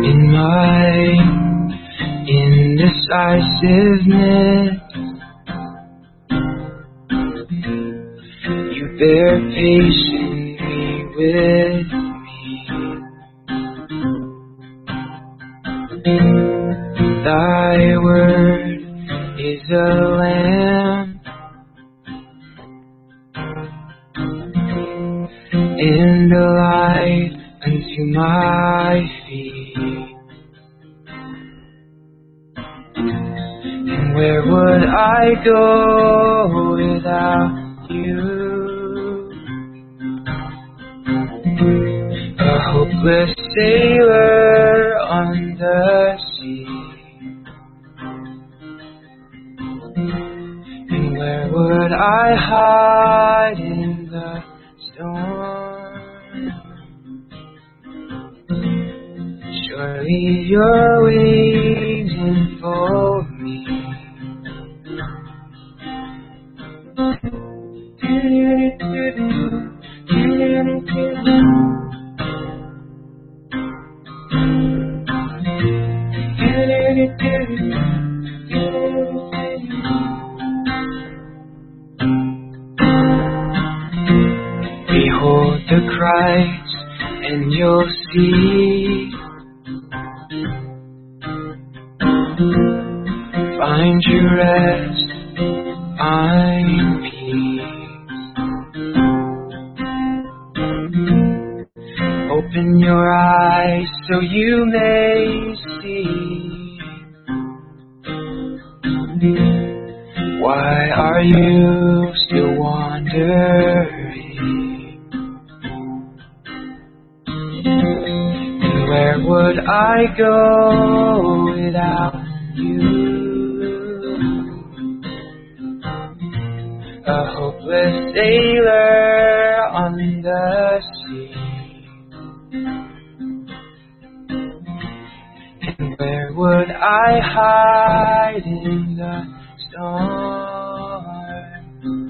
in my indecisiveness. You bear patiently with me. Thy word is a lamp and a light unto my feet. And where would I go without you? A hopeless sailor on the sea. And where would I hide in the storm? Surely you're waiting for me. Behold the Christ, and you'll see. Find your rest, find peace. Open your eyes so you may see. Why are you still wandering? And where would I go without you? A hopeless sailor on the sea. And where would I hide in the storm?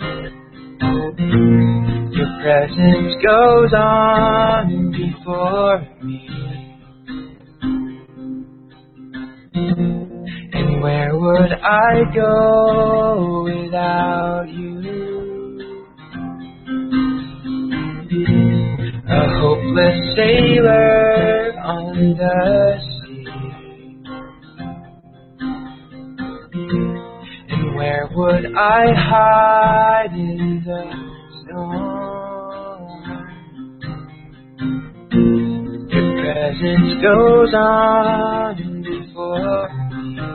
Your presence goes on before me. And where would I go without you? A hopeless sailor on the sea. And where would I hide in the storm? Your presence goes on before me.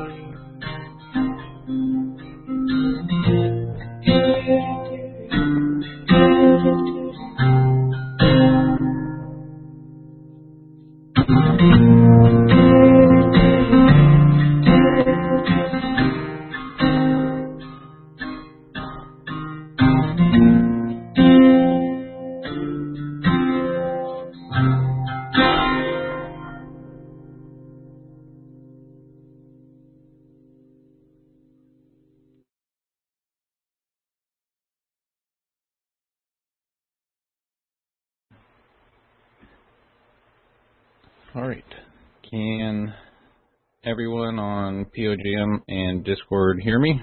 All right. Can everyone on POGM and Discord hear me?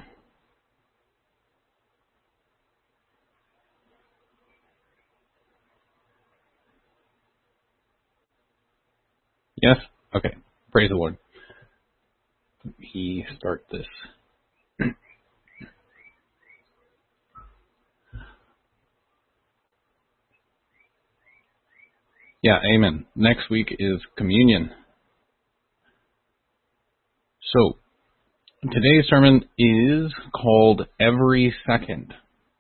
Yes? Okay. Praise the Lord. Let me start this. Yeah, amen. Next week is communion. So, today's sermon is called Every Second.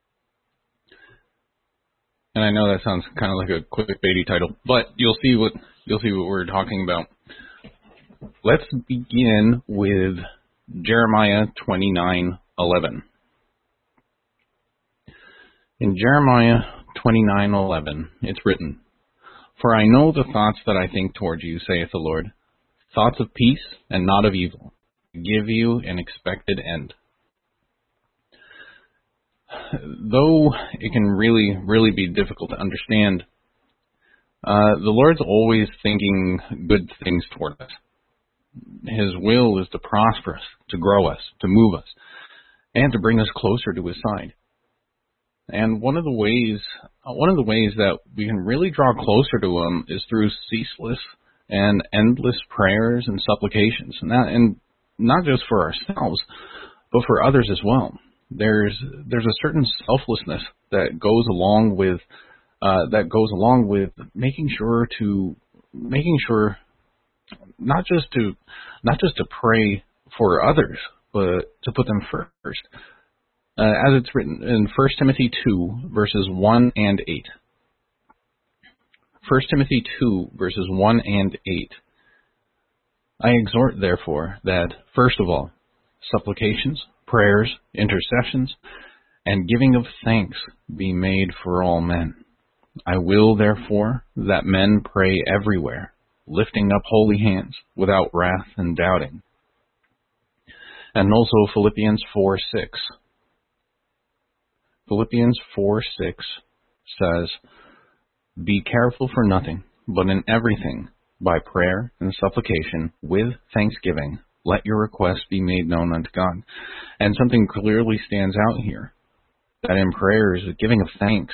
And I know that sounds kind of like a clickbaity title, but you'll see what we're talking about. Let's begin with Jeremiah 29:11. In Jeremiah 29:11, it's written, "For I know the thoughts that I think toward you, saith the Lord, thoughts of peace and not of evil, to give you an expected end." Though it can really be difficult to understand, the Lord's always thinking good things toward us. His will is to prosper us, to grow us, to move us, and to bring us closer to His side. And one of the ways that we can really draw closer to Him is through ceaseless and endless prayers and supplications, and not just for ourselves, but for others as well. There's a certain selflessness that goes along with making sure not just to pray for others, but to put them first. As it's written in 1 Timothy 2, verses 1 and 8. 1 Timothy 2, verses 1 and 8. I exhort, therefore, that, first of all, supplications, prayers, intercessions, and giving of thanks be made for all men. I will, therefore, that men pray everywhere, lifting up holy hands, without wrath and doubting. And also Philippians 4:6. Philippians 4:6 says, Be careful for nothing, but in everything, by prayer and supplication, with thanksgiving, let your requests be made known unto God. And something clearly stands out here, that in prayers, the giving of thanks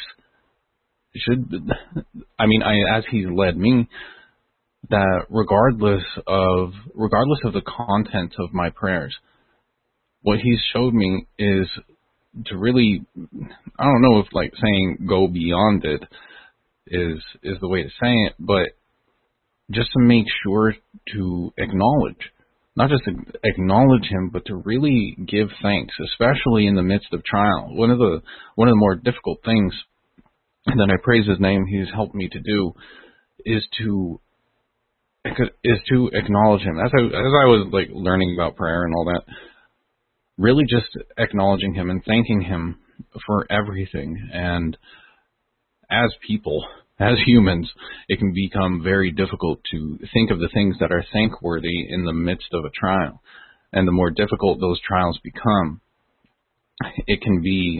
as He's led me, that regardless of the content of my prayers, what He's showed me is to really, I don't know if saying go beyond it is the way to say it, but just to make sure to acknowledge, not just to acknowledge Him, but to really give thanks, especially in the midst of trial. One of the more difficult things that I praise His name He's helped me to do is to acknowledge Him. As I was learning about prayer and all that, really just acknowledging Him and thanking Him for everything. And as people, as humans, it can become very difficult to think of the things that are thankworthy in the midst of a trial. And the more difficult those trials become, it can be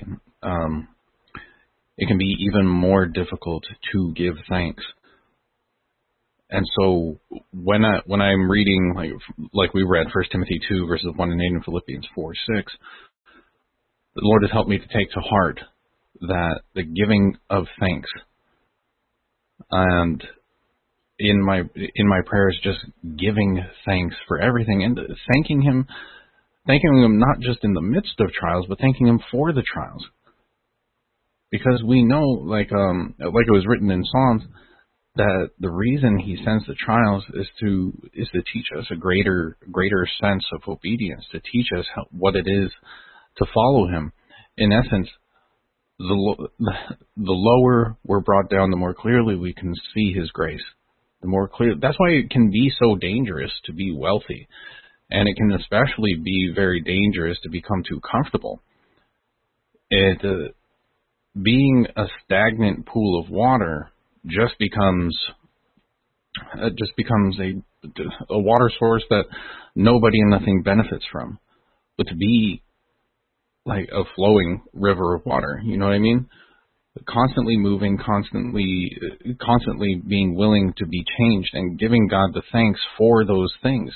even more difficult to give thanks. And so when I'm reading, like we read 1 Timothy 2, verses 1 and 8, and Philippians 4:6, the Lord has helped me to take to heart that the giving of thanks, and in my prayers, just giving thanks for everything, and thanking Him not just in the midst of trials, but thanking Him for the trials. Because we know, like it was written in Psalms, that the reason He sends the trials is to teach us a greater sense of obedience, to teach us what it is to follow Him. In essence, the lower we're brought down, the more clearly we can see His grace. The more clear. That's why it can be so dangerous to be wealthy, and it can especially be very dangerous to become too comfortable. Being a stagnant pool of water just becomes a water source that nobody and nothing benefits from. But to be like a flowing river of water, you know what I mean? Constantly moving, constantly being willing to be changed, and giving God the thanks for those things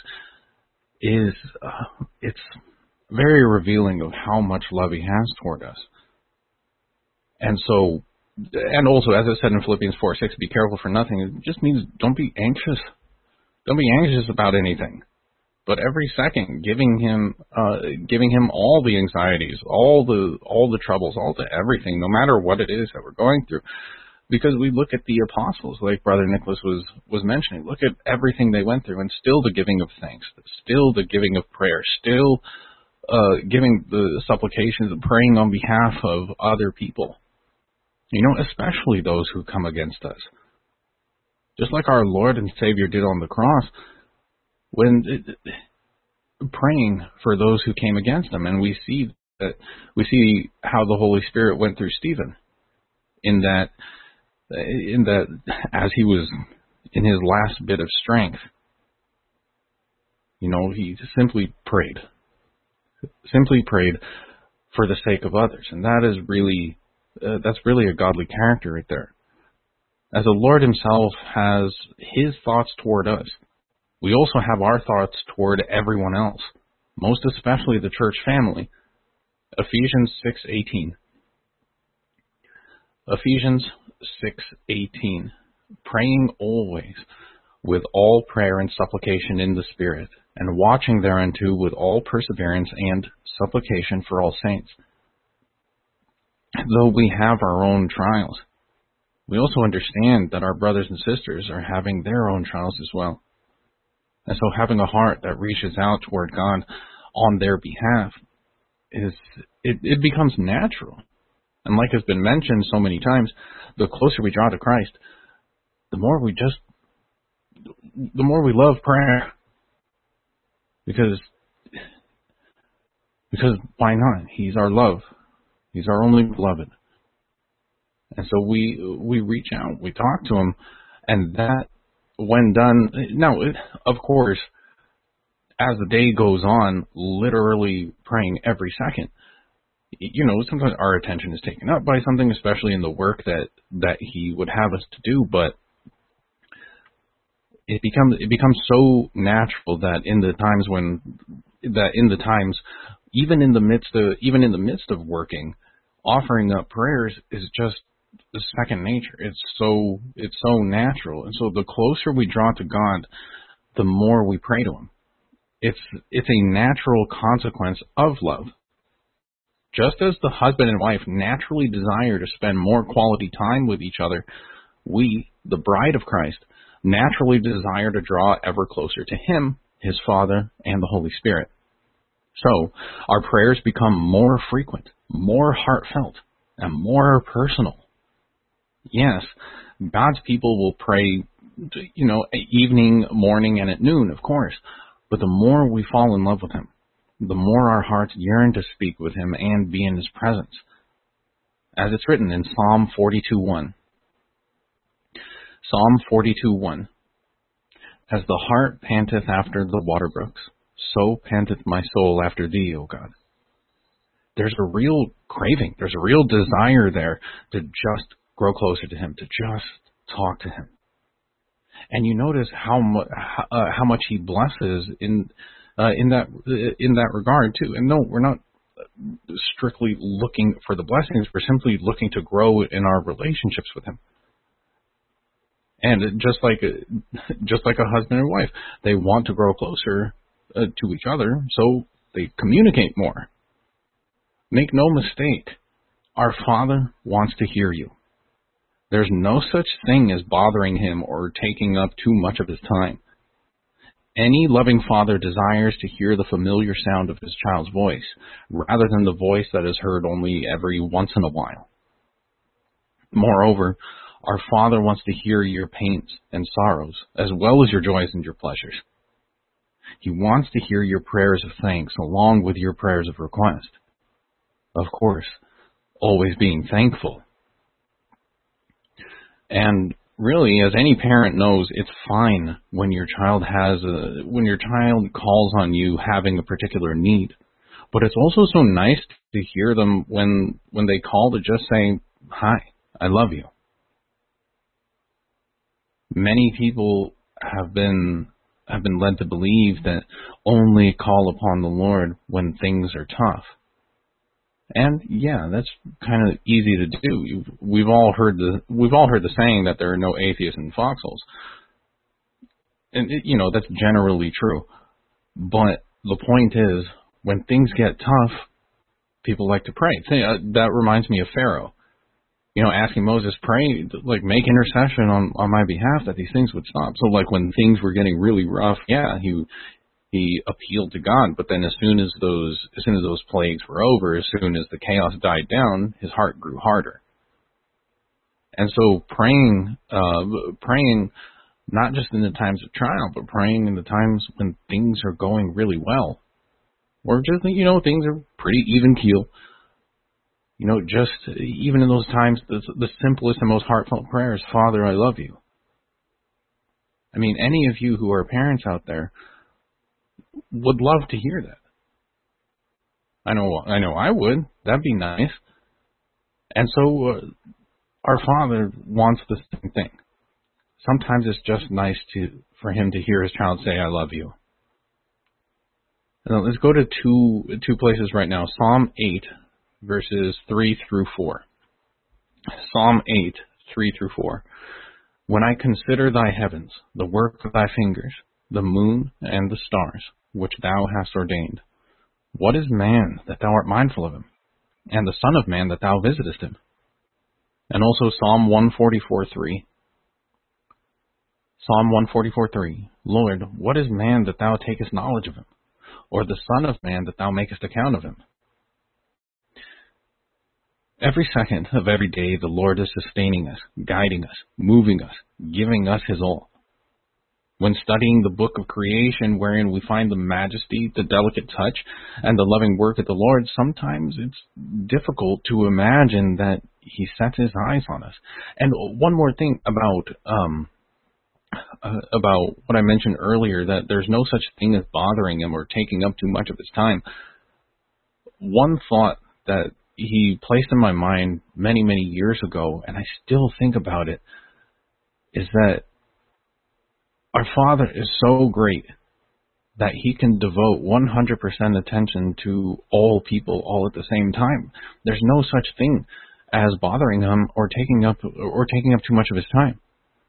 it's very revealing of how much love He has toward us. And also, as it said in Philippians 4:6, be careful for nothing. It just means don't be anxious. Don't be anxious about anything. But every second, giving Him all the anxieties, all the troubles, all the everything, no matter what it is that we're going through. Because we look at the apostles, like Brother Nicholas was mentioning, look at everything they went through, and still the giving of thanks, still the giving of prayer, still giving the supplications and praying on behalf of other people. You know, especially those who come against us. Just like our Lord and Savior did on the cross, praying for those who came against Him. And we see how the Holy Spirit went through Stephen, in that as he was in his last bit of strength, you know, he simply prayed for the sake of others. And that is really that's really a godly character right there. As the Lord Himself has His thoughts toward us, We also have our thoughts toward everyone else, most especially the church family. Ephesians 6:18. Ephesians 6:18. Praying always with all prayer and supplication in the Spirit, and watching thereunto with all perseverance and supplication for all saints. Though we have our own trials, we also understand that our brothers and sisters are having their own trials as well. And so having a heart that reaches out toward God on their behalf it becomes natural. And like has been mentioned so many times, the closer we draw to Christ, the more we love prayer. Because why not? He's our love. He's our only beloved. And so we reach out, we talk to him, and that, when done, now, of course, as the day goes on, literally praying every second, sometimes our attention is taken up by something, especially in the work that he would have us to do, but it becomes so natural that in the times even in the midst of working, offering up prayers is just second nature. It's so natural. And so the closer we draw to God, the more we pray to him. It's a natural consequence of love. Just as the husband and wife naturally desire to spend more quality time with each other, we, the bride of Christ, naturally desire to draw ever closer to him, his Father, and the Holy Spirit. So, our prayers become more frequent, more heartfelt, and more personal. Yes, God's people will pray, evening, morning, and at noon, of course. But the more we fall in love with him, the more our hearts yearn to speak with him and be in his presence. As it's written in Psalm 42:1. Psalm 42:1. As the hart panteth after the water brooks, so panteth my soul after thee, O God. There's a real craving, there's a real desire there to just grow closer to him, to just talk to him. And you notice how much he blesses in that regard too. And no, we're not strictly looking for the blessings. We're simply looking to grow in our relationships with him. And just like a husband and wife, they want to grow closer to each other, so they communicate more. Make no mistake, our Father wants to hear you. There's no such thing as bothering him or taking up too much of his time. Any loving father desires to hear the familiar sound of his child's voice, rather than the voice that is heard only every once in a while. Moreover, our Father wants to hear your pains and sorrows, as well as your joys and your pleasures. He wants to hear your prayers of thanks along with your prayers of request. Of course, always being thankful. And really, as any parent knows, it's fine when your child calls on you having a particular need. But it's also so nice to hear them when they call to just say, "Hi, I love you." Many people have been led to believe that only call upon the Lord when things are tough. And yeah, that's kind of easy to do. We've all heard the saying that there are no atheists in foxholes. And that's generally true. But the point is, when things get tough, people like to pray. That reminds me of Pharaoh. Asking Moses, pray, make intercession on my behalf that these things would stop. So when things were getting really rough, yeah, he appealed to God, but then as soon as those plagues were over, as soon as the chaos died down, his heart grew harder. And so praying not just in the times of trial, but praying in the times when things are going really well, or just things are pretty even keel. Just even in those times, the simplest and most heartfelt prayer is, "Father, I love you." I mean, any of you who are parents out there would love to hear that. I know I would. That'd be nice. And so our Father wants the same thing. Sometimes it's just nice for him to hear his child say, I love you. Now, let's go to two places right now. Psalm 8, verses 3 through 4. Psalm 8, 3 through 4. When I consider thy heavens, the work of thy fingers, the moon and the stars, which thou hast ordained, what is man that thou art mindful of him, and the son of man that thou visitest him? And also Psalm 144:3. Psalm 144:3. Lord, what is man that thou takest knowledge of him, or the son of man that thou makest account of him? Every second of every day, the Lord is sustaining us, guiding us, moving us, giving us his all. When studying the book of creation, wherein we find the majesty, the delicate touch, and the loving work of the Lord, sometimes it's difficult to imagine that he sets his eyes on us. And one more thing about what I mentioned earlier, that there's no such thing as bothering him or taking up too much of his time. One thought that he placed in my mind many, many years ago, and I still think about it, is that our Father is so great that he can devote 100% attention to all people all at the same time. There's no such thing as bothering him or taking up too much of his time.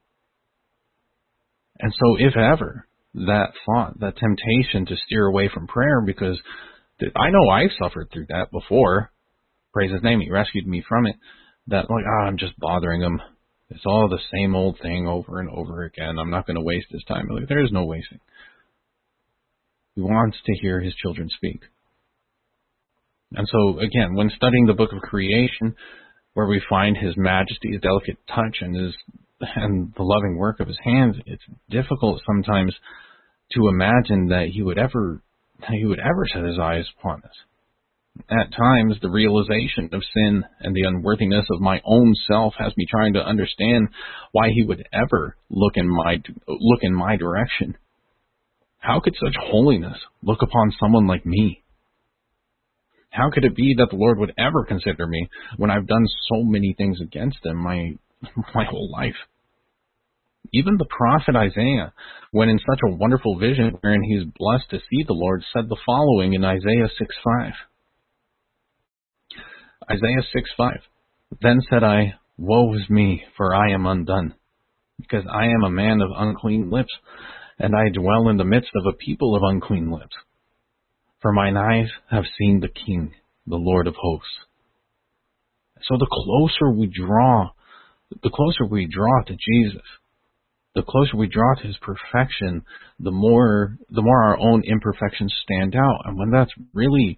And so if ever that thought, that temptation to steer away from prayer, because I know I've suffered through that before, praise his name, he rescued me from it, that I'm just bothering him. It's all the same old thing over and over again. I'm not going to waste his time. There is no wasting. He wants to hear his children speak. And so, again, when studying the book of creation, where we find his majesty, his delicate touch, and the loving work of his hands, it's difficult sometimes to imagine that he would ever set his eyes upon us. At times, the realization of sin and the unworthiness of my own self has me trying to understand why he would ever look in my direction. How could such holiness look upon someone like me? How could it be that the Lord would ever consider me when I've done so many things against him my whole life? Even the prophet Isaiah, when in such a wonderful vision wherein he is blessed to see the Lord, said the following in Isaiah 6:5. Isaiah 6:5. Then said I, woe is me, for I am undone, because I am a man of unclean lips, and I dwell in the midst of a people of unclean lips. For mine eyes have seen the King, the Lord of hosts. So the closer we draw to Jesus, the closer we draw to his perfection, the more our own imperfections stand out. And when that's really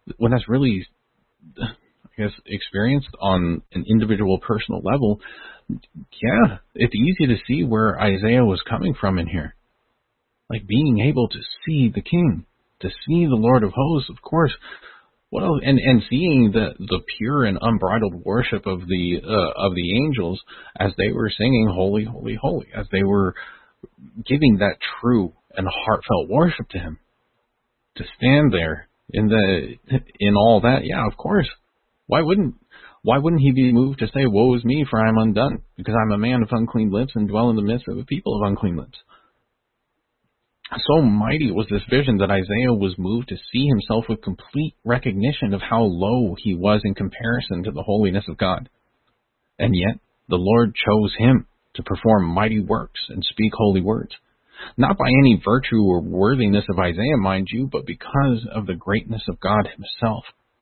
experienced on an individual personal level, yeah, it's easy to see where Isaiah was coming from in here. Like being able to see the King, to see the Lord of hosts, of course. What else? And seeing the pure and unbridled worship of the angels as they were singing holy, holy, holy, as they were giving that true and heartfelt worship to him. To stand there in all that, yeah, of course. Why wouldn't he be moved to say, woe is me, for I am undone, because I'm a man of unclean lips and dwell in the midst of a people of unclean lips? So mighty was this vision that Isaiah was moved to see himself with complete recognition of how low he was in comparison to the holiness of God. And yet, the Lord chose him to perform mighty works and speak holy words. Not by any virtue or worthiness of Isaiah, mind you, but because of the greatness of God himself.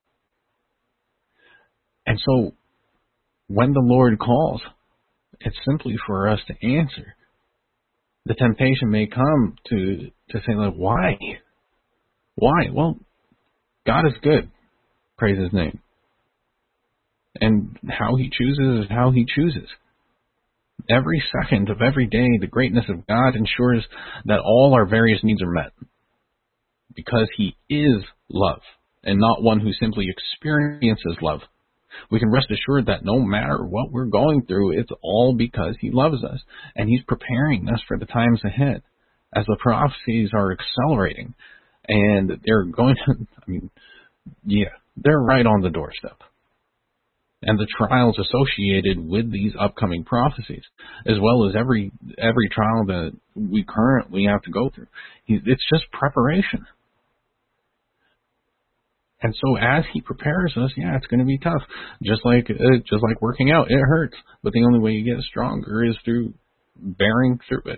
And so, when the Lord calls, it's simply for us to answer. The temptation may come to say, why? Why? Well, God is good. Praise his name. And how he chooses is how he chooses. Every second of every day, the greatness of God ensures that all our various needs are met. Because he is love, and not one who simply experiences love. We can rest assured that no matter what we're going through, it's all because he loves us, and he's preparing us for the times ahead. As the prophecies are accelerating, and they're going to, they're right on the doorstep. and the trials associated with these upcoming prophecies, as well as every trial that we currently have to go through. It's just preparation. And so as he prepares us, it's going to be tough. Just like working out, it hurts. But the only way you get stronger is through bearing through it.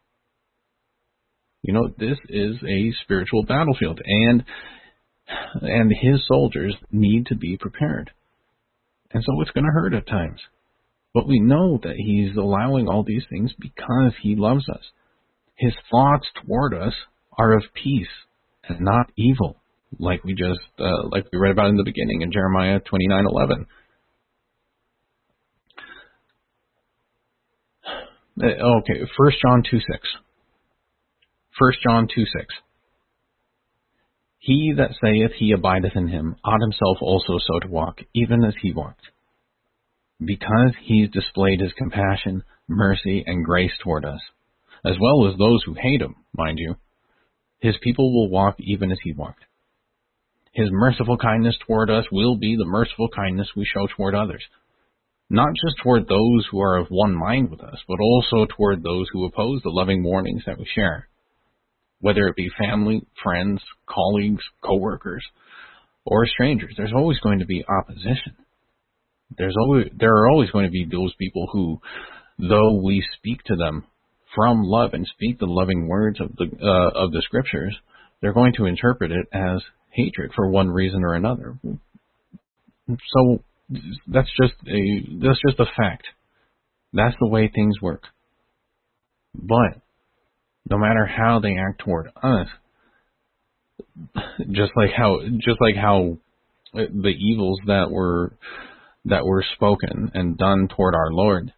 This is a spiritual battlefield, and his soldiers need to be prepared. And so it's going to hurt at times. But we know that he's allowing all these things because he loves us. His thoughts toward us are of peace and not evil, like we read about in the beginning in Jeremiah 29:11. Okay, 1 John 2:6. 1 John 2:6. He that saith he abideth in him ought himself also so to walk, even as he walked. Because he's displayed his compassion, mercy, and grace toward us, as well as those who hate him, mind you, his people will walk even as he walked. His merciful kindness toward us will be the merciful kindness we show toward others, not just toward those who are of one mind with us, but also toward those who oppose the loving warnings that we share. Whether it be family, friends, colleagues, co-workers, or strangers, there's always going to be opposition. There are always going to be those people who, though we speak to them from love and speak the loving words of the Scriptures, they're going to interpret it as hatred for one reason or another. So that's just a fact. That's the way things work. But no matter how they act toward us, just like how the evils that were spoken and done toward our Lord,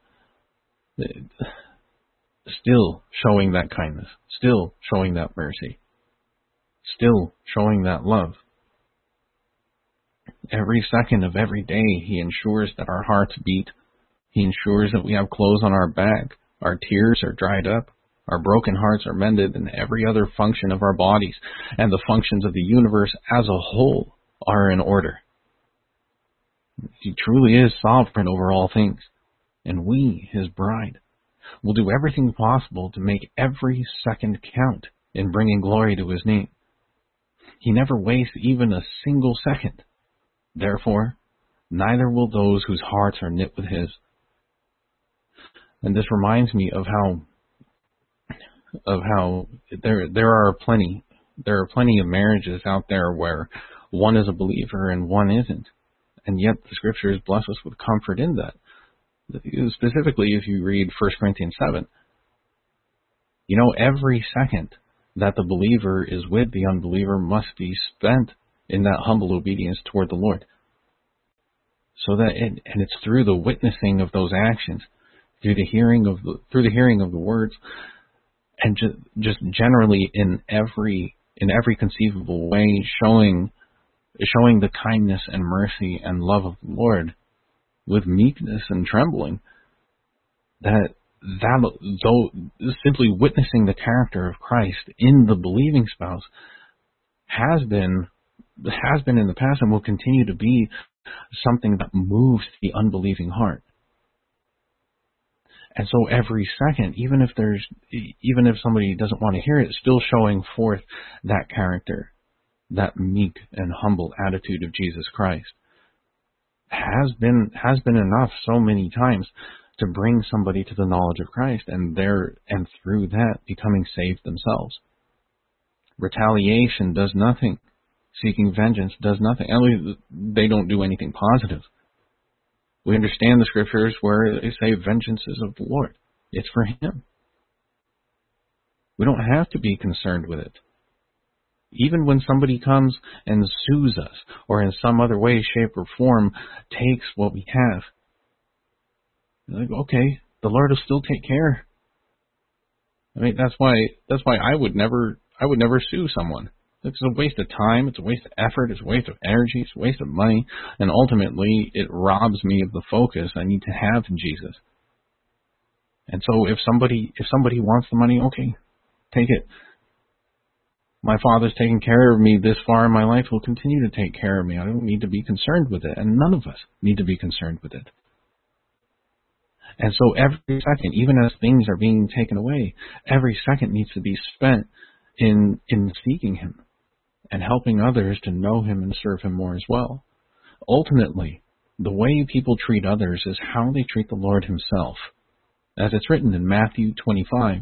still showing that kindness, still showing that mercy, still showing that love. Every second of every day, he ensures that our hearts beat. He ensures that we have clothes on our back, our tears are dried up, our broken hearts are mended, and every other function of our bodies and the functions of the universe as a whole are in order. He truly is sovereign over all things, and we, his bride, will do everything possible to make every second count in bringing glory to his name. He never wastes even a single second. Therefore, neither will those whose hearts are knit with his. And this reminds me of how there are plenty of marriages out there where one is a believer and one isn't. And yet the Scriptures bless us with comfort in that. Specifically, if you read 1 Corinthians 7, every second that the believer is with the unbeliever must be spent in that humble obedience toward the Lord. So that and it's through the witnessing of those actions, through the hearing of the words, and just generally in every conceivable way, showing the kindness and mercy and love of the Lord with meekness and trembling, that though simply witnessing the character of Christ in the believing spouse has been in the past and will continue to be something that moves the unbelieving heart. And so every second, even if somebody doesn't want to hear it, still showing forth that character, that meek and humble attitude of Jesus Christ, has been enough so many times to bring somebody to the knowledge of Christ, and through that becoming saved themselves. Retaliation does nothing. Seeking vengeance does nothing. At least they don't do anything positive. We understand the Scriptures where they say vengeance is of the Lord. It's for him. We don't have to be concerned with it. Even when somebody comes and sues us, or in some other way, shape, or form takes what we have, like, okay, the Lord will still take care. I mean, that's why I would never sue someone. It's a waste of time, it's a waste of effort, it's a waste of energy, it's a waste of money, and ultimately it robs me of the focus I need to have in Jesus. And so if somebody wants the money, okay, take it. My Father's taken care of me this far in my life, will continue to take care of me. I don't need to be concerned with it, and none of us need to be concerned with it. And so every second, even as things are being taken away, every second needs to be spent in seeking Him and helping others to know Him and serve Him more as well. Ultimately, the way people treat others is how they treat the Lord Himself, as it's written in Matthew 25,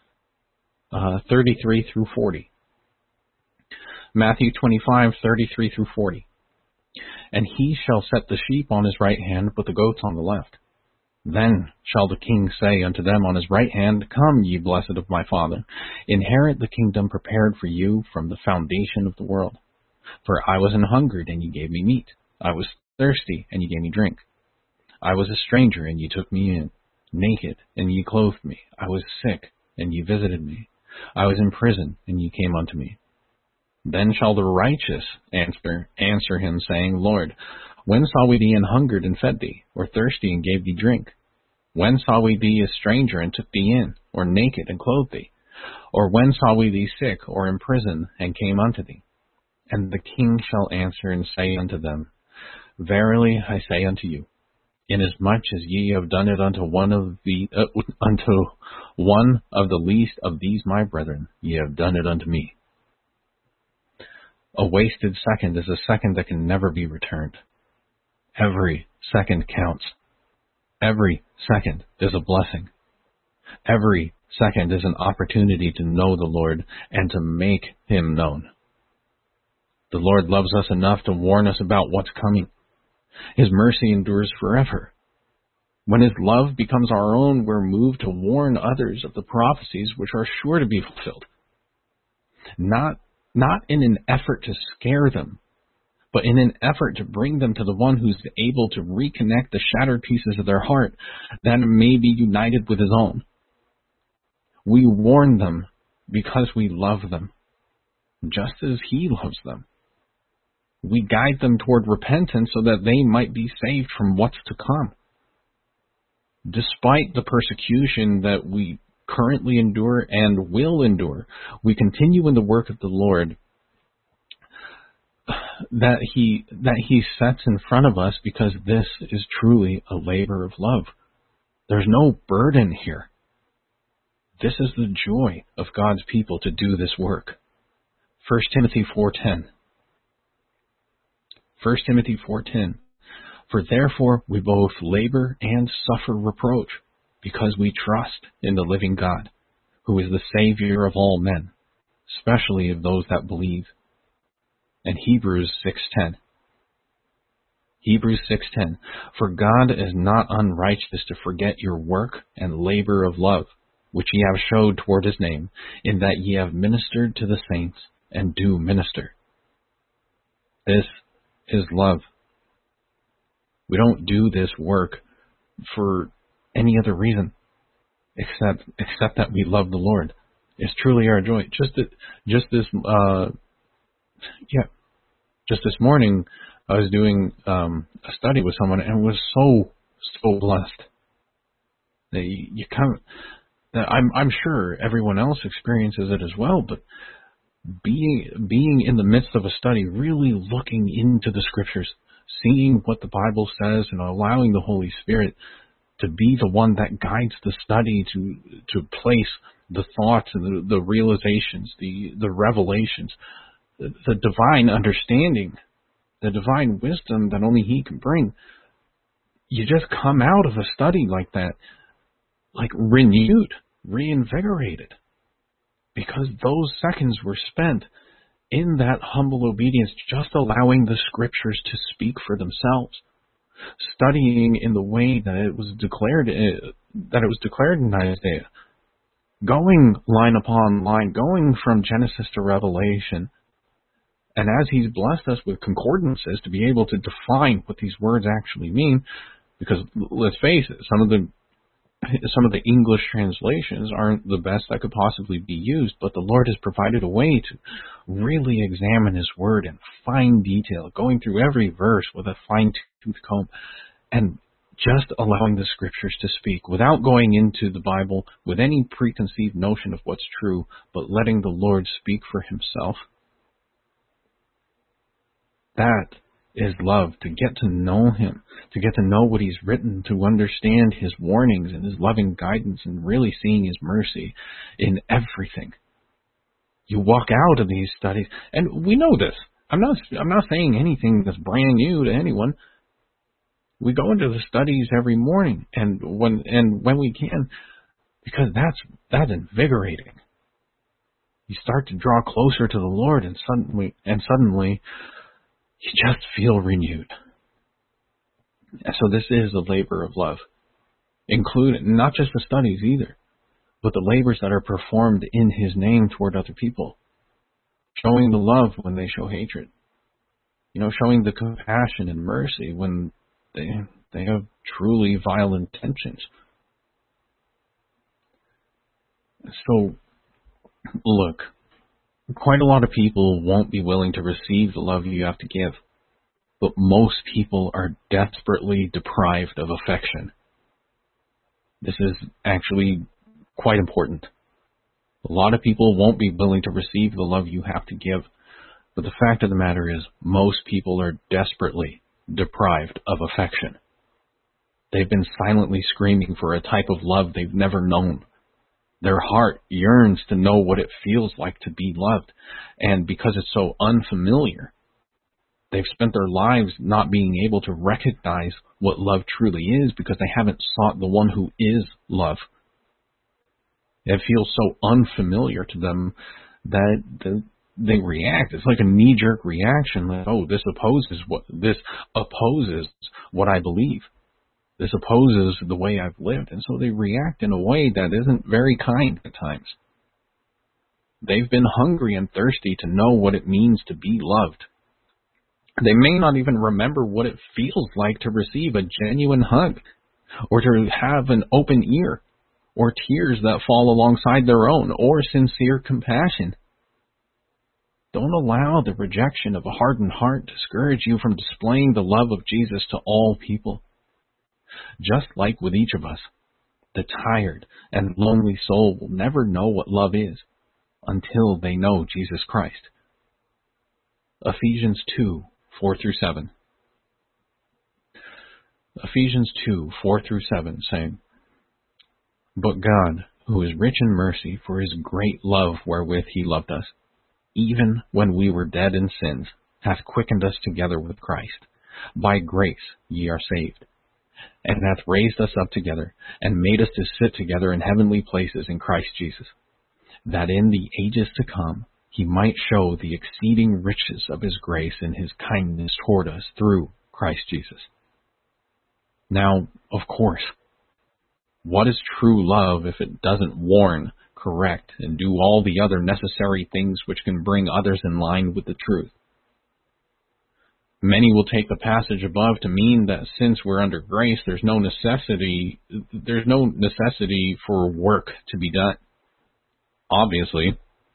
33 through 40. Matthew 25, 33 through 40. And he shall set the sheep on his right hand, but the goats on the left. Then shall the king say unto them on his right hand, Come, ye blessed of my Father, inherit the kingdom prepared for you from the foundation of the world. For I was an hungered, and ye gave me meat. I was thirsty, and ye gave me drink. I was a stranger, and ye took me in. Naked, and ye clothed me. I was sick, and ye visited me. I was in prison, and ye came unto me. Then shall the righteous answer him, saying, Lord, when saw we thee an hungered and fed thee, or thirsty and gave thee drink? When saw we thee a stranger and took thee in, or naked and clothed thee? Or when saw we thee sick or in prison and came unto thee? And the king shall answer and say unto them, Verily I say unto you, inasmuch as ye have done it unto one of the least of these my brethren, ye have done it unto me. A wasted second is a second that can never be returned. Every second counts. Every second is a blessing. Every second is an opportunity to know the Lord and to make Him known. The Lord loves us enough to warn us about what's coming. His mercy endures forever. When His love becomes our own, we're moved to warn others of the prophecies which are sure to be fulfilled. Not in an effort to scare them, but in an effort to bring them to the one who's able to reconnect the shattered pieces of their heart that may be united with His own. We warn them because we love them, just as He loves them. We guide them toward repentance so that they might be saved from what's to come. Despite the persecution that we currently endure and will endure, we continue in the work of the Lord that He sets in front of us, because this is truly a labor of love. There's no burden here. This is the joy of God's people to do this work. 1 Timothy 4:10. 1 Timothy 4:10. For therefore we both labor and suffer reproach, because we trust in the living God, who is the Savior of all men, especially of those that believe. And Hebrews 6:10. Hebrews 6:10. For God is not unrighteous to forget your work and labor of love, which ye have showed toward His name, in that ye have ministered to the saints and do minister. This is love. We don't do this work for any other reason except that we love the Lord. It's truly our joy. Just this morning, I was doing a study with someone and was so blessed. I'm sure everyone else experiences it as well, but being in the midst of a study, really looking into the Scriptures, seeing what the Bible says, and allowing the Holy Spirit to be the one that guides the study, to place the thoughts and the realizations, the revelations, the divine understanding, the divine wisdom that only He can bring. You just come out of a study like that, like renewed, reinvigorated, because those seconds were spent in that humble obedience, just allowing the Scriptures to speak for themselves, studying in the way that it was declared in Isaiah, going line upon line, going from Genesis to Revelation. And as He's blessed us with concordances to be able to define what these words actually mean, because let's face it, some of the English translations aren't the best that could possibly be used, but the Lord has provided a way to really examine His Word in fine detail, going through every verse with a fine-tooth comb, and just allowing the Scriptures to speak without going into the Bible with any preconceived notion of what's true, but letting the Lord speak for himself. That is love, to get to know him, to get to know what he's written, to understand his warnings and his loving guidance, and really seeing his mercy in everything. You walk out of these studies, and we know this. I'm not saying anything that's brand new to anyone. We go into the studies every morning, and when we can, because that's invigorating. You start to draw closer to the Lord, and suddenly you just feel renewed. And so this is a labor of love, including not just the studies either, but the labors that are performed in his name toward other people. Showing the love when they show hatred. Showing the compassion and mercy when they have truly vile intentions. So, look, quite a lot of people won't be willing to receive the love you have to give, but most people are desperately deprived of affection. This is actually quite important. A lot of people won't be willing to receive the love you have to give, but the fact of the matter is most people are desperately deprived of affection. They've been silently screaming for a type of love they've never known. Their heart yearns to know what it feels like to be loved, and because it's so unfamiliar, they've spent their lives not being able to recognize what love truly is because they haven't sought the one who is love. It feels so unfamiliar to them that they react. It's like a knee-jerk reaction, like, oh, this opposes what I believe. This opposes the way I've lived. And so they react in a way that isn't very kind at times. They've been hungry and thirsty to know what it means to be loved. They may not even remember what it feels like to receive a genuine hug, or to have an open ear, or tears that fall alongside their own, or sincere compassion. Don't allow the rejection of a hardened heart discourage you from displaying the love of Jesus to all people. Just like with each of us, the tired and lonely soul will never know what love is until they know Jesus Christ. Ephesians 2, 4-7. Ephesians 2, 4-7, saying, But God, who is rich in mercy, for his great love wherewith he loved us, even when we were dead in sins, hath quickened us together with Christ. By grace ye are saved, and hath raised us up together, and made us to sit together in heavenly places in Christ Jesus, that in the ages to come he might show the exceeding riches of his grace in his kindness toward us through Christ Jesus. Now, of course, what is true love if it doesn't warn, correct, and do all the other necessary things which can bring others in line with the truth? Many will take the passage above to mean that since we're under grace, there's no necessity for work to be done. Obviously,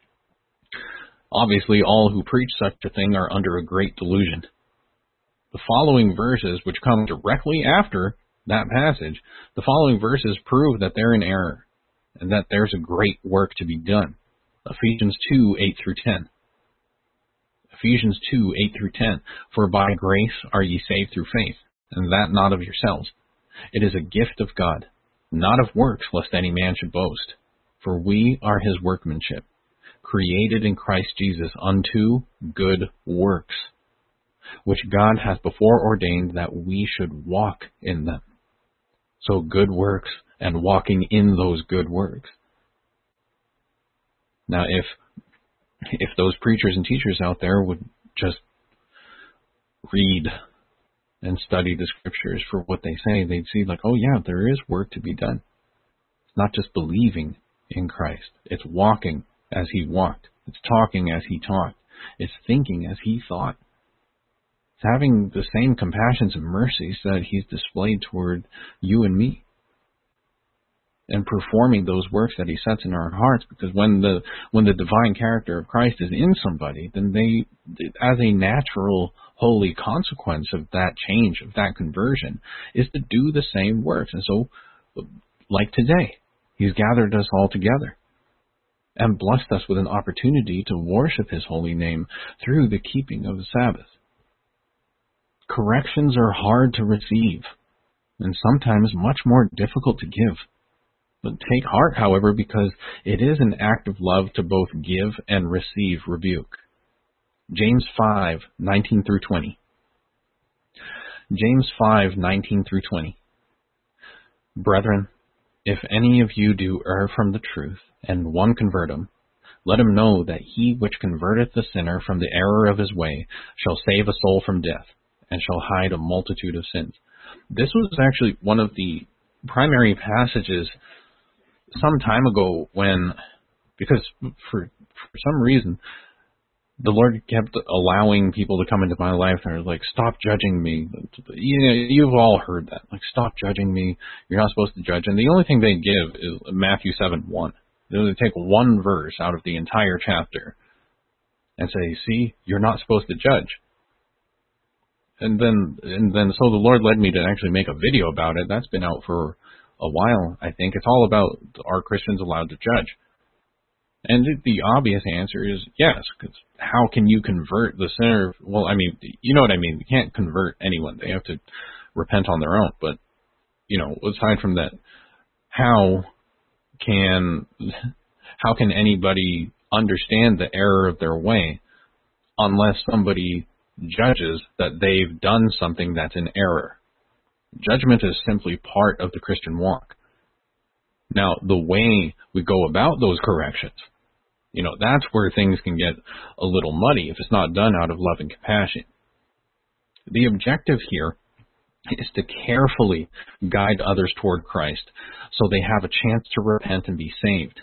all who preach such a thing are under a great delusion. The following verses, which come directly after that passage, the following verses prove that they're in error and that there's a great work to be done. Ephesians 2, 8-10. Ephesians 2, 8-10. For by grace are ye saved through faith, and that not of yourselves. It is a gift of God, not of works, lest any man should boast. For we are his workmanship, created in Christ Jesus unto good works, which God hath before ordained that we should walk in them. So good works and walking in those good works. Now, if those preachers and teachers out there would just read and study the Scriptures for what they say, they'd see like, oh yeah, there is work to be done. It's not just believing in Christ. It's walking as he walked. It's talking as he talked. It's thinking as he thought. It's having the same compassions and mercies that he's displayed toward you and me, and performing those works that he sets in our hearts. Because when the divine character of Christ is in somebody, then they, as a natural holy consequence of that change, of that conversion, is to do the same works. And so, like today, He's gathered us all together and blessed us with an opportunity to worship His holy name through the keeping of the Sabbath. Corrections are hard to receive and sometimes much more difficult to give. But take heart, however, because it is an act of love to both give and receive rebuke. James 5:19 through 20. James 5:19 through 20. Brethren, if any of you do err from the truth, and one convert him, let him know that he which converteth the sinner from the error of his way shall save a soul from death, and shall hide a multitude of sins. This was actually one of the primary passages some time ago because for some reason, the Lord kept allowing people to come into my life and are like, stop judging me. You've all heard that. Like, stop judging me. You're not supposed to judge. And the only thing they give is Matthew 7:1. They take one verse out of the entire chapter and say, see, you're not supposed to judge. And then so the Lord led me to actually make a video about it. That's been out for a while, I think. It's all about, are Christians allowed to judge? And the obvious answer is yes, because how can you convert the sinner? Well, I mean, you know what I mean. You can't convert anyone. They have to repent on their own. But, aside from that, how can anybody understand the error of their way unless somebody judges that they've done something that's in error? Judgment is simply part of the Christian walk. Now, the way we go about those corrections, that's where things can get a little muddy if it's not done out of love and compassion. The objective here is to carefully guide others toward Christ so they have a chance to repent and be saved.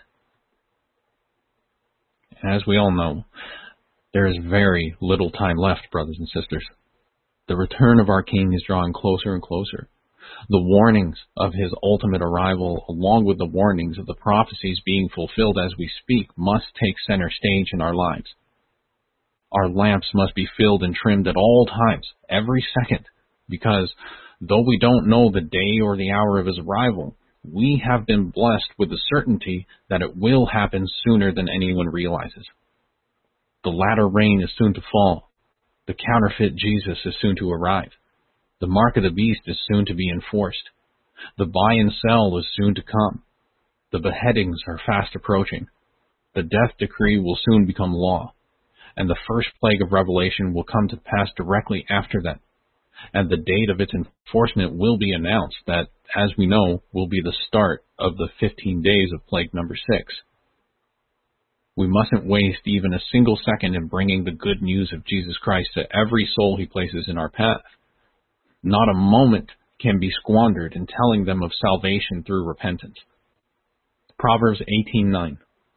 As we all know, there is very little time left, brothers and sisters. The return of our King is drawing closer and closer. The warnings of His ultimate arrival, along with the warnings of the prophecies being fulfilled as we speak, must take center stage in our lives. Our lamps must be filled and trimmed at all times, every second, because though we don't know the day or the hour of His arrival, we have been blessed with the certainty that it will happen sooner than anyone realizes. The latter rain is soon to fall. The counterfeit Jesus is soon to arrive. The mark of the beast is soon to be enforced. The buy and sell is soon to come. The beheadings are fast approaching. The death decree will soon become law. And the first plague of Revelation will come to pass directly after that. And the date of its enforcement will be announced that, as we know, will be the start of the 15 days of plague number 6. We mustn't waste even a single second in bringing the good news of Jesus Christ to every soul He places in our path. Not a moment can be squandered in telling them of salvation through repentance. Proverbs 18:9.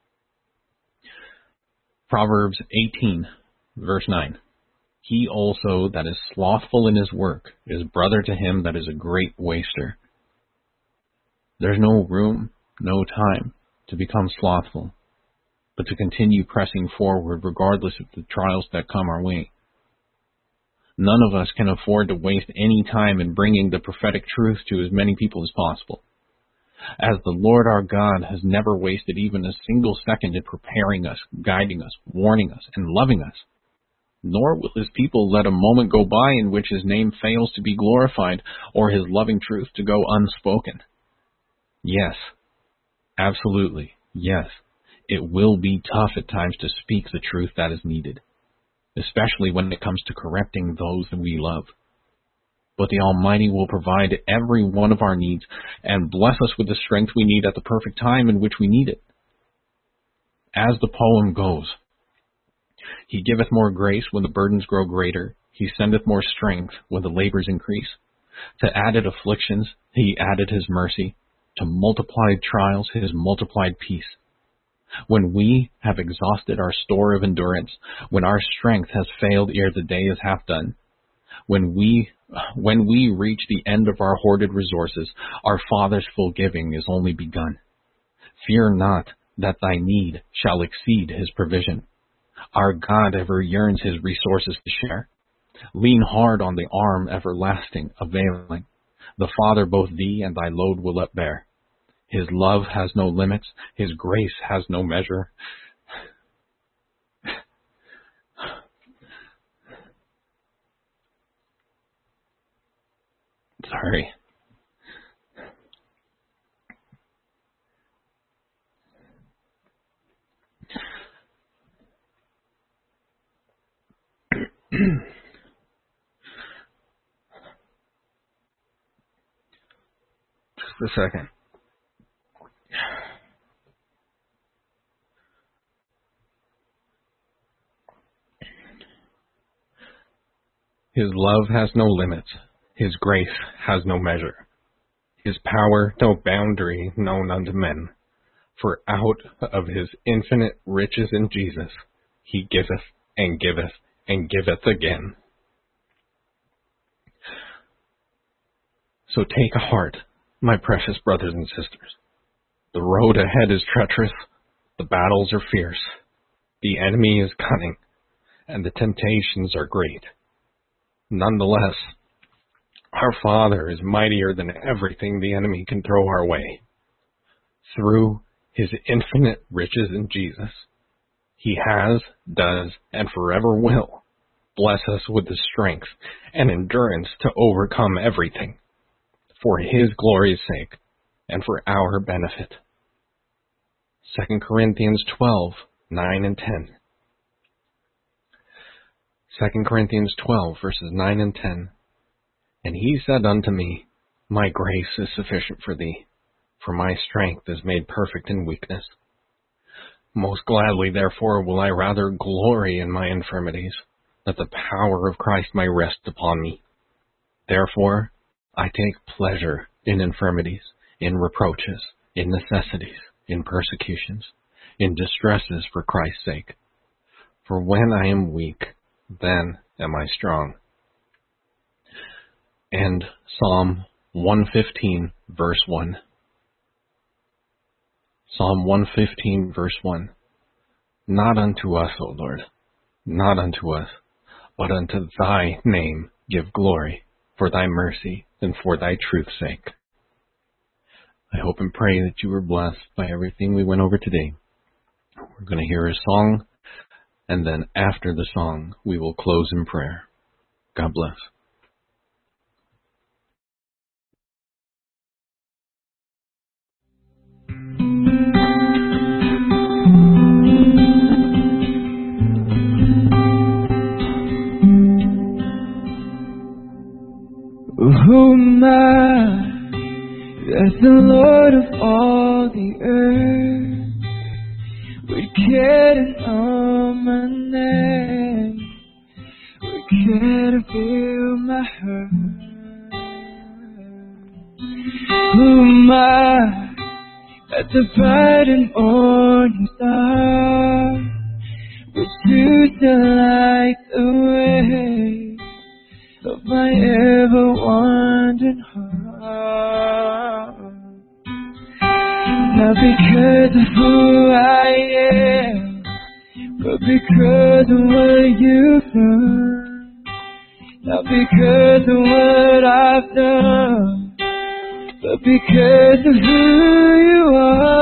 Proverbs 18, verse 9. He also that is slothful in his work is brother to him that is a great waster. There's no room, no time to become slothful, but to continue pressing forward regardless of the trials that come our way. None of us can afford to waste any time in bringing the prophetic truth to as many people as possible, as the Lord our God has never wasted even a single second in preparing us, guiding us, warning us, and loving us. Nor will His people let a moment go by in which His name fails to be glorified or His loving truth to go unspoken. Yes, absolutely, yes, it will be tough at times to speak the truth that is needed, especially when it comes to correcting those that we love. But the Almighty will provide every one of our needs and bless us with the strength we need at the perfect time in which we need it. As the poem goes, He giveth more grace when the burdens grow greater. He sendeth more strength when the labors increase. To added afflictions He added His mercy. To multiplied trials His multiplied peace. When we have exhausted our store of endurance, when our strength has failed ere the day is half done, when we reach the end of our hoarded resources, our Father's full giving is only begun. Fear not that thy need shall exceed His provision. Our God ever yearns His resources to share. Lean hard on the arm everlasting, availing. The Father both thee and thy load will upbear. His love has no limits, His grace has no measure. Sorry. Just a second. His love has no limits. His grace has no measure. His power no boundary known unto men. For out of His infinite riches in Jesus, He giveth and giveth and giveth again. So take heart, my precious brothers and sisters. The road ahead is treacherous, the battles are fierce, the enemy is cunning, and the temptations are great. Nonetheless, our Father is mightier than everything the enemy can throw our way. Through His infinite riches in Jesus, He has, does, and forever will bless us with the strength and endurance to overcome everything, for His glory's sake and for our benefit. 2 Corinthians 12, 9 and 10. 2 Corinthians 12, verses 9 and 10. And He said unto me, My grace is sufficient for thee, for my strength is made perfect in weakness. Most gladly, therefore, will I rather glory in my infirmities, that the power of Christ may rest upon me. Therefore, I take pleasure in infirmities, in reproaches, in necessities, in persecutions, in distresses for Christ's sake. For when I am weak, then am I strong. And Psalm 115, verse 1. Psalm 115, verse 1. Not unto us, O Lord, not unto us, but unto thy name give glory, for thy mercy and for thy truth's sake. I hope and pray that you were blessed by everything we went over today. We're going to hear a song, and then after the song, we will close in prayer. God bless. Who am I that the Lord of all the earth would care on my name, would care to feel my hurt? Who am I that the bright and morning star would choose to light the way of my ever-wandering heart? Not because of who I am, but because of what you've done. Not because of what I've done, but because of who you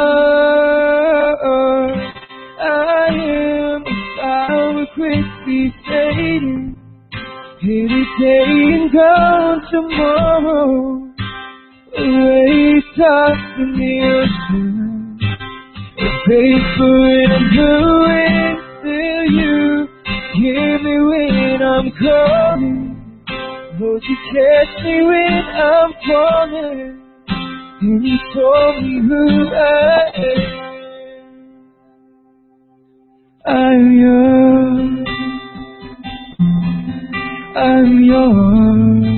are. I am a flower quickly fading, any day and gone tomorrow. Waves up in the ocean, a paper and I'm blowing. Still you hear me when I'm calling. Won't you catch me when I'm falling? And you told me who I am. I'm yours, I'm yours.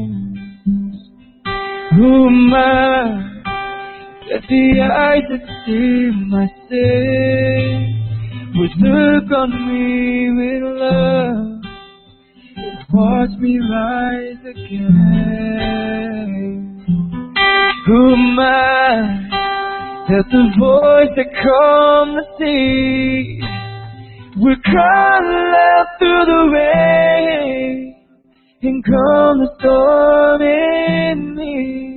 Who am I that the eyes that see my sin would look on me with love and watch me rise again? Who am I that the voice that calmed the sea would cry out through the rain and calm the storm in me.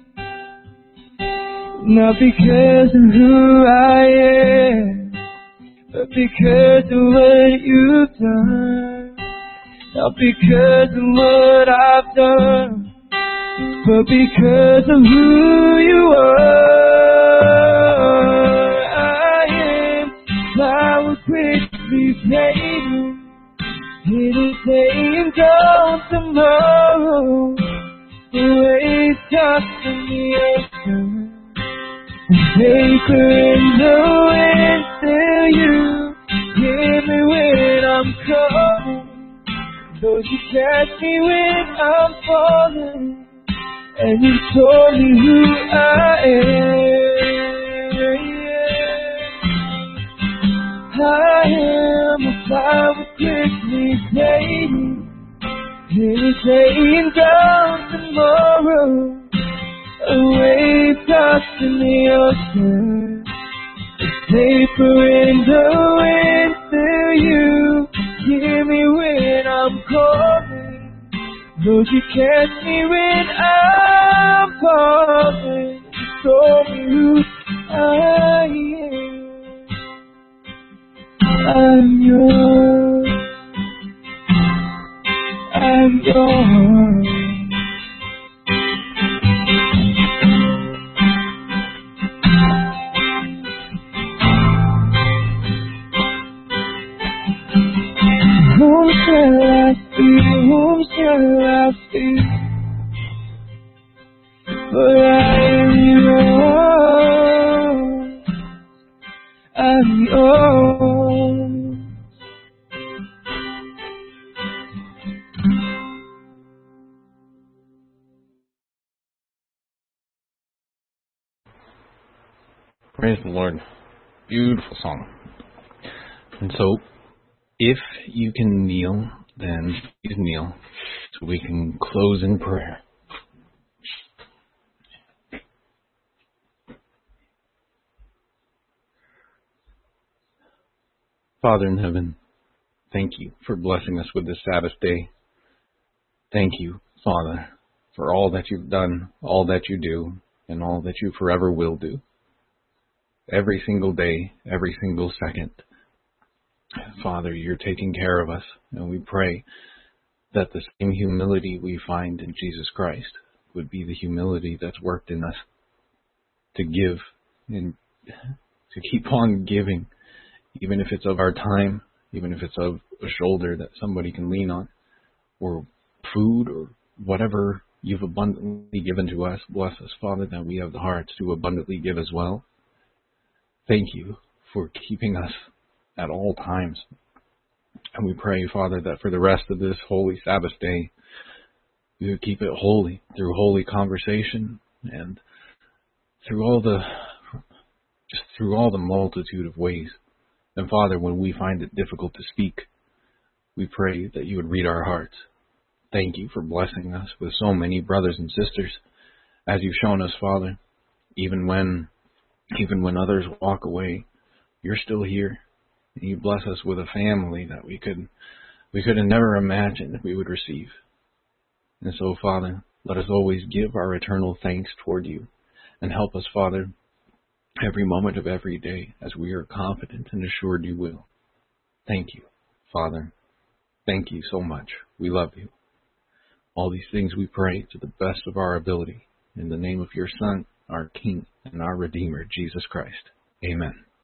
Not because of who I am, but because of what you've done. Not because of what I've done, but because of who you are. I am flower quickly fading, in a day and gone tomorrow. The waves tossed in the ocean, vapor in the wind. Still you hear me when I'm calling, though you catch me when I'm falling, and you told me who I am. I am a flower quickly fading, in a day and gone tomorrow. A wave tossed in the ocean, vapor in the wind. Still you hear me when I'm calling, though you catch me when I'm falling. You told me who I am. I'm yours, I'm yours. Whom shall I fear? Whom shall I fear? For I am yours. I'm yours. Praise the Lord. Beautiful song. And so, if you can kneel, then please kneel so we can close in prayer. Father in heaven, thank you for blessing us with this Sabbath day. Thank you, Father, for all that you've done, all that you do, and all that you forever will do. Every single day, every single second. Father, you're taking care of us, and we pray that the same humility we find in Jesus Christ would be the humility that's worked in us to give and to keep on giving, even if it's of our time, even if it's of a shoulder that somebody can lean on, or food, or whatever you've abundantly given to us. Bless us, Father, that we have the hearts to abundantly give as well. Thank you for keeping us at all times. And we pray, Father, that for the rest of this holy Sabbath day, we would keep it holy through holy conversation and through all the multitude of ways. And Father, when we find it difficult to speak, we pray that you would read our hearts. Thank you for blessing us with so many brothers and sisters, as you've shown us, Father. Even when others walk away, you're still here. And you bless us with a family that we could have never imagined we would receive. And so, Father, let us always give our eternal thanks toward you, and help us, Father, every moment of every day, as we are confident and assured you will. Thank you, Father. Thank you so much. We love you. All these things we pray to the best of our ability, in the name of your Son, our King, and our Redeemer, Jesus Christ. Amen.